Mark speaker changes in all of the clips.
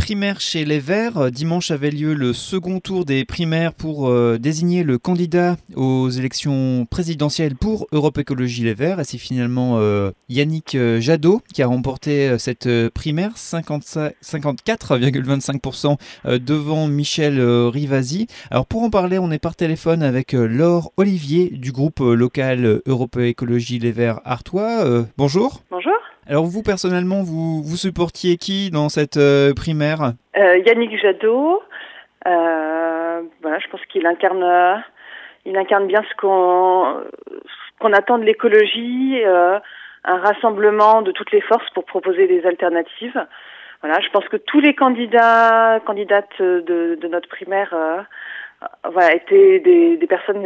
Speaker 1: primaires chez les Verts. Dimanche avait lieu le second tour des primaires pour désigner le candidat aux élections présidentielles pour Europe Écologie Les Verts. Et c'est finalement Yannick Jadot qui a remporté cette primaire, 54,25% devant Michel Rivasi. Alors pour en parler, on est par téléphone avec Laure Olivier du groupe local Europe Écologie Les Verts Artois. Bonjour.
Speaker 2: Bonjour.
Speaker 1: Alors vous, personnellement, vous supportiez qui dans cette primaire ?
Speaker 2: Yannick Jadot. Je pense qu'il incarne bien ce qu'on attend de l'écologie, un rassemblement de toutes les forces pour proposer des alternatives. Voilà, je pense que tous les candidates de notre primaire étaient des personnes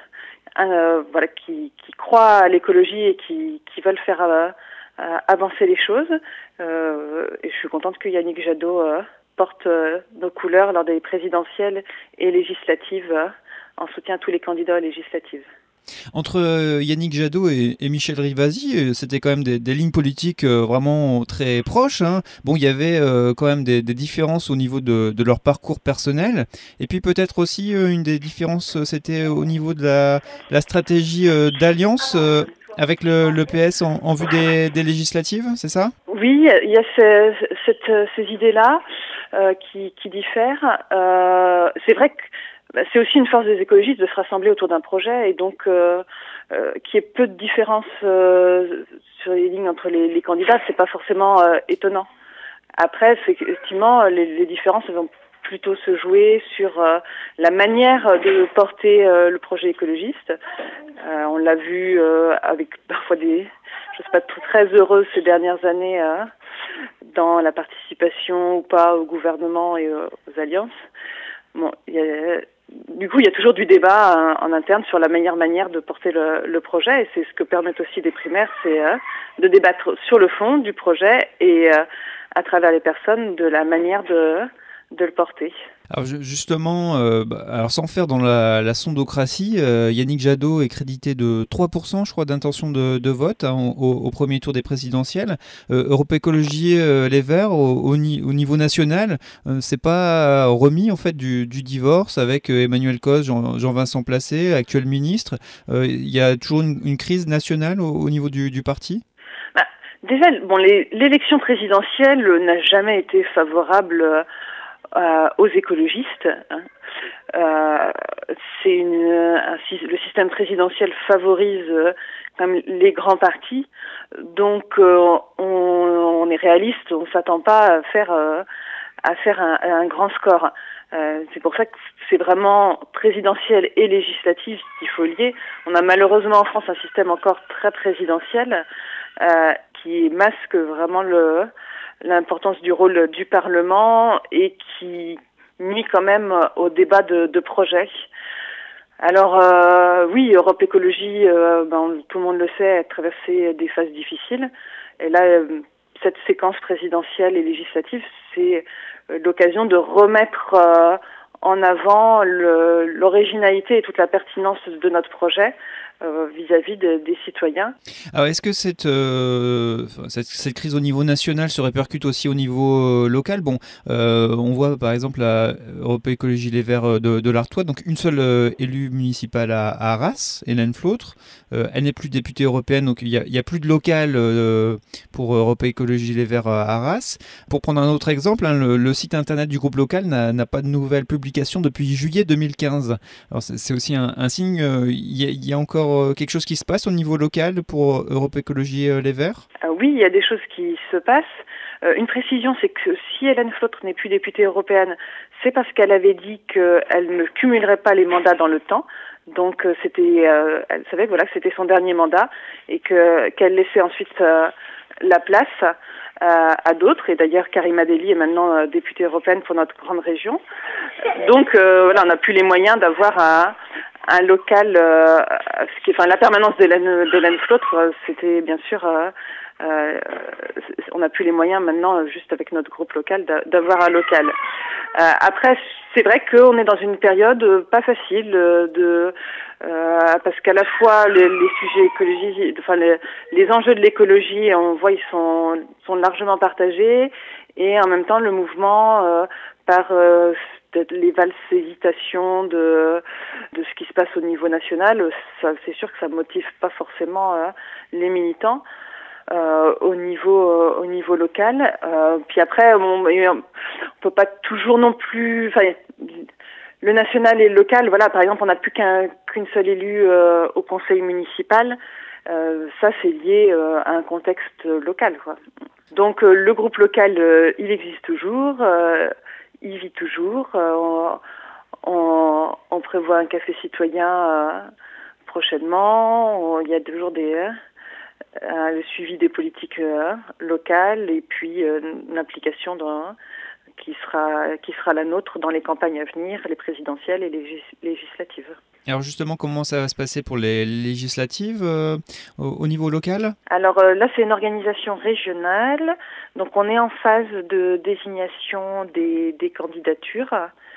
Speaker 2: qui croient à l'écologie et qui veulent faire avancer les choses. Et je suis contente que Yannick Jadot porte nos couleurs lors des présidentielles et législatives en soutien à tous les candidats aux législatives.
Speaker 1: Entre Yannick Jadot et Michel Rivasi, c'était quand même des lignes politiques vraiment très proches, hein. Bon, il y avait quand même des différences au niveau de leur parcours personnel. Et puis peut-être aussi une des différences, c'était au niveau de la stratégie d'alliance avec le PS en vue des législatives, c'est ça ?
Speaker 2: Oui, il y a ces idées-là qui diffèrent. C'est vrai que c'est aussi une force des écologistes de se rassembler autour d'un projet et donc qu'il y ait peu de différences sur les lignes entre les candidats, c'est pas forcément étonnant. Après, effectivement, les différences vont plutôt se jouer sur la manière de porter le projet écologiste. On l'a vu avec parfois très heureux ces dernières années dans la participation ou pas au gouvernement et aux alliances. Bon, du coup, il y a toujours du débat en interne sur la meilleure manière de porter le projet, et c'est ce que permettent aussi des primaires, c'est de débattre sur le fond du projet et à travers les personnes de la manière de le porter.
Speaker 1: Alors justement, alors sans faire dans la sondocratie, Yannick Jadot est crédité de 3%, je crois, d'intention de vote au premier tour des présidentielles. Europe Écologie Les Verts, au niveau national, c'est pas remis en fait du divorce avec Emmanuel Causse, Jean-Vincent Placé, actuel ministre. Il y a toujours une crise nationale au niveau du parti ?
Speaker 2: Déjà, l'élection présidentielle n'a jamais été favorable aux écologistes. Le système présidentiel favorise quand même les grands partis, donc on est réaliste, on s'attend pas à faire un grand score. C'est pour ça que c'est vraiment présidentiel et législatif qu'il faut lier. On a malheureusement en France un système encore très présidentiel qui masque vraiment l'importance du rôle du Parlement et qui nuit quand même au débat de projet. Alors oui, Europe Écologie, tout le monde le sait, a traversé des phases difficiles. Et là, cette séquence présidentielle et législative, c'est l'occasion de remettre en avant l'originalité et toute la pertinence de notre projet vis-à-vis des citoyens.
Speaker 1: Alors est-ce que cette crise au niveau national se répercute aussi au niveau local ? Bon, on voit par exemple à Europe Écologie Les Verts de l'Artois, donc une seule élue municipale à Arras, Hélène Flautre. Elle n'est plus députée européenne, donc il y a plus de local pour Europe Écologie Les Verts à Arras. Pour prendre un autre exemple, le site internet du groupe local n'a pas de nouvelles publications depuis juillet 2015. Alors c'est aussi un signe, il y a encore quelque chose qui se passe au niveau local pour Europe Écologie Les Verts ?
Speaker 2: Oui, il y a des choses qui se passent. Une précision, c'est que si Hélène Flautre n'est plus députée européenne, c'est parce qu'elle avait dit qu'elle ne cumulerait pas les mandats dans le temps. Donc elle savait que c'était son dernier mandat et qu'elle laissait ensuite la place à d'autres. Et d'ailleurs, Karima Delli est maintenant députée européenne pour notre grande région. Donc on n'a plus les moyens d'avoir un local, la permanence d'Hélène Flautre, c'était bien sûr, on n'a plus les moyens maintenant, juste avec notre groupe local, d'avoir un local. Après, c'est vrai qu'on est dans une période pas facile parce qu'à la fois les sujets écologiques, enfin les enjeux de l'écologie, on voit ils sont largement partagés, et en même temps le mouvement par les valses hésitations de ce qui se passe au niveau national, ça, c'est sûr que ça motive pas forcément les militants. Au niveau local. Puis après, on peut pas toujours non plus. Enfin, le national et le local. Voilà, par exemple, on n'a plus qu'une seule élue au conseil municipal. Ça, c'est lié à un contexte local, quoi. Donc, le groupe local, il existe toujours. Il vit toujours. On prévoit un café citoyen prochainement. Il y a toujours le suivi des politiques locales, et puis l'implication qui sera la nôtre dans les campagnes à venir, les présidentielles et les législatives.
Speaker 1: Alors justement, comment ça va se passer pour les législatives au niveau local ?
Speaker 2: Alors là, c'est une organisation régionale, donc on est en phase de désignation des candidatures,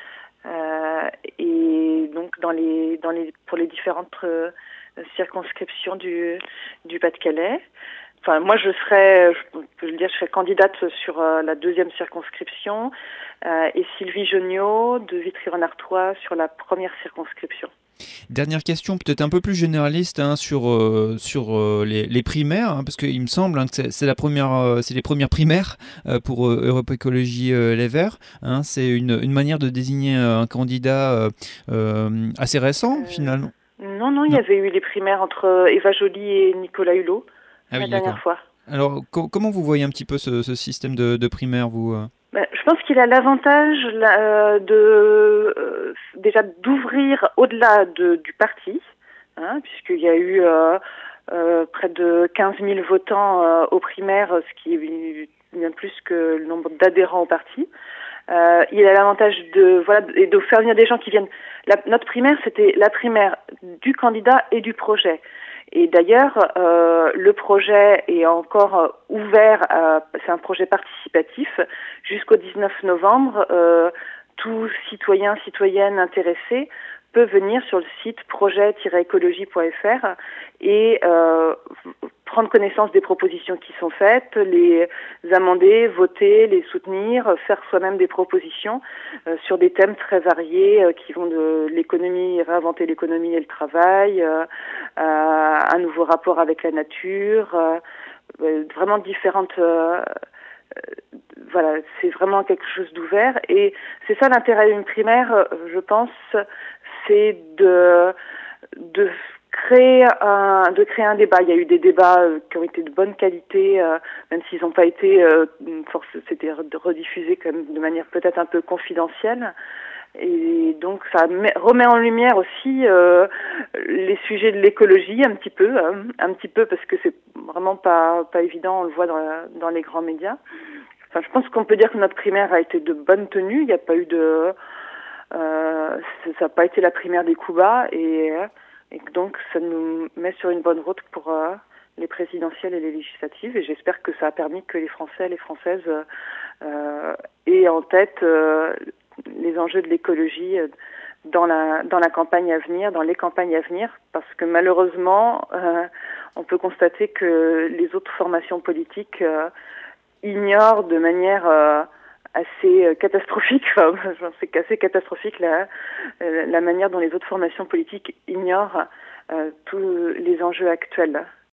Speaker 2: et donc pour les différentes circonscription du Pas-de-Calais. Enfin, moi, je peux le dire, je serai candidate sur la 2e circonscription, et Sylvie Jonniot de Vitry-Rhône-Artois sur la 1re circonscription.
Speaker 1: Dernière question, peut-être un peu plus généraliste, sur les primaires, hein, parce qu'il me semble que c'est les premières primaires pour Europe Écologie Les Verts. Hein, c'est une manière de désigner un candidat assez récent, finalement.
Speaker 2: Non, il y avait eu les primaires entre Eva Joly et Nicolas Hulot la dernière fois.
Speaker 1: Alors, comment vous voyez un petit peu ce système de primaire, vous
Speaker 2: Je pense qu'il a l'avantage déjà d'ouvrir au-delà du parti, hein, puisqu'il y a eu près de 15 000 votants aux primaires, ce qui est bien plus que le nombre d'adhérents au parti. Il a l'avantage de faire venir des gens qui viennent. Notre primaire, c'était la primaire du candidat et du projet. Et d'ailleurs, le projet est encore ouvert. C'est un projet participatif jusqu'au 19 novembre. Tout citoyen, citoyenne intéressé peut venir sur le site projet-écologie.fr et prendre connaissance des propositions qui sont faites, les amender, voter, les soutenir, faire soi-même des propositions sur des thèmes très variés qui vont de l'économie, réinventer l'économie et le travail, un nouveau rapport avec la nature, vraiment différentes... voilà, c'est vraiment quelque chose d'ouvert, et c'est ça l'intérêt d'une primaire, je pense, c'est de créer un débat. Il y a eu des débats qui ont été de bonne qualité, même s'ils n'ont pas été c'était rediffusé quand même de manière peut-être un peu confidentielle. Et donc ça remet en lumière aussi les sujets de l'écologie un petit peu parce que c'est vraiment pas évident, on le voit dans les grands médias. Enfin, je pense qu'on peut dire que notre primaire a été de bonne tenue. Il n'y a pas eu ça n'a pas été la primaire des coups bas, et donc ça nous met sur une bonne route pour les présidentielles et les législatives, et j'espère que ça a permis que les Français et les Françaises aient en tête les enjeux de l'écologie dans la campagne à venir, dans les campagnes à venir, parce que malheureusement, on peut constater que les autres formations politiques ignorent de manière assez catastrophique, c'est assez catastrophique la manière dont les autres formations politiques ignorent tous les enjeux actuels.